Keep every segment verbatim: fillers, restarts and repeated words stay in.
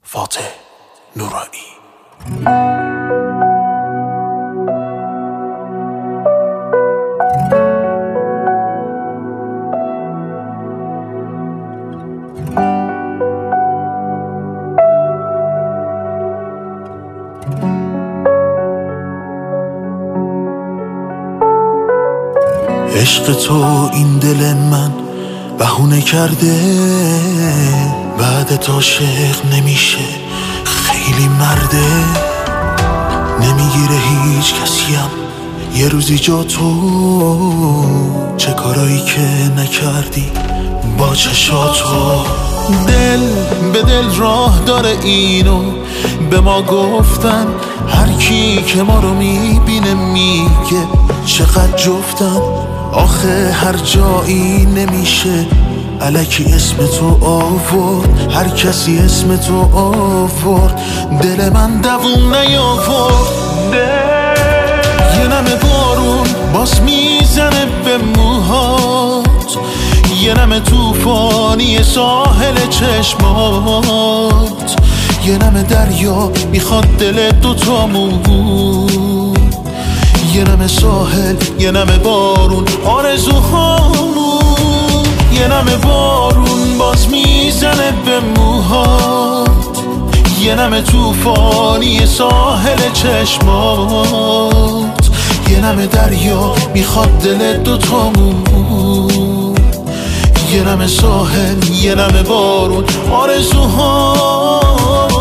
فاتح نورانی. عشق تو این دل من بهونه کرده، بعد عاشق نمیشه خیلی مرده. نمیگیره هیچ کسیم یه روزی جا تو، چه کارایی که نکردی با چشاتو. دل به دل راه داره اینو به ما گفتن، هر کی که ما رو میبینه میگه چقدر جفتن. آخه هر جایی نمیشه الکی اسم تو آورد، هر کسی اسم تو آورد، دل من دووم نیاورد. یه نمه بارون باز میزنه به موهات، یه نمه توفانی ساحل چشمات، یه نمه دریا میخواد دل دوتامون، یه نمه ساحل یه نمه بارون آرزوهامون. یه نمه بارون باز میزنه به موهات، یه نمه توفانی ساحل چشمات، یه نمه دریا میخواد دل دوتامون، یه نمه ساحل یه نمه بارون آرزوهامون.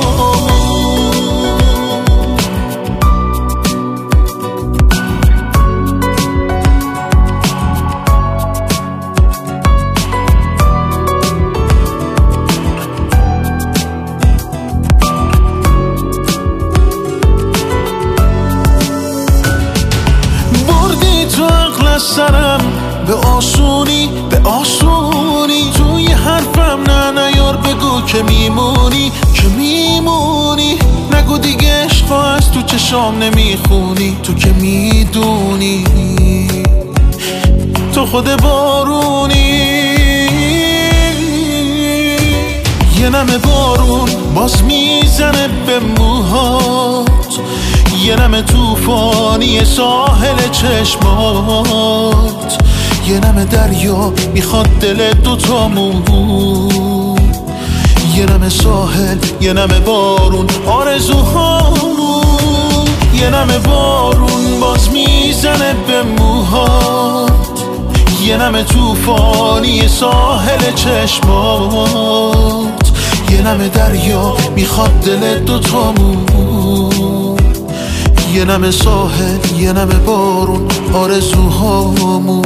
سرم به آسونی به آسونی، توی حرفم نه نیار، بگو که میمونی که میمونی. نگو دیگه عشق از تو چشام نمیخونی، تو که میدونی تو خود بارونی. یه نمه بارون باز میزنه به موهات، یه نمه توفانی ساحل چشمات، یه نمه دریا میخواد دل دوتامون، یه نمه ساحل یه نمه بارون آرزوهامون. یه نمه بارون باز میزنه به موهات، یه نمه توفانی ساحل چشمات، یه نمه دریا میخواد دل دوتامون، یه نمه ساحل یه نمه بارون آرزوهامون.